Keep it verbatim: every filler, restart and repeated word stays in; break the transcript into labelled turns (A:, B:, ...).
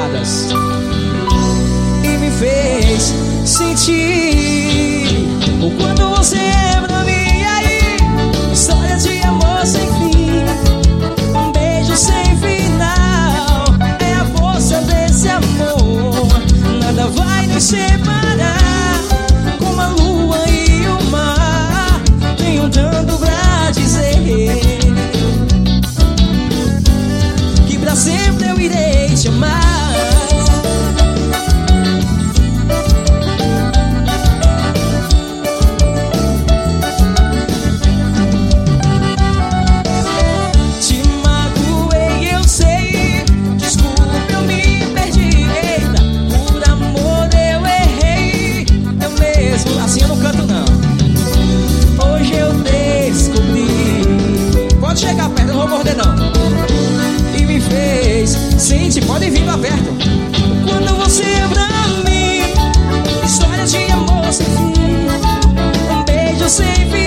A: namoradas e me fez sentir o quanto você é pra mim. E aí, história de amor sem fim, um beijo sem final, é a força desse amor, nada vai nos separar, como a lua e o mar, tenho tanto pra dizer, que pra sempre eu irei te amar. Chegar perto, eu não vou morder não. E me fez sentir, pode vir pra perto, quando você é pra mim, história de amor sem fim, um beijo sem fim.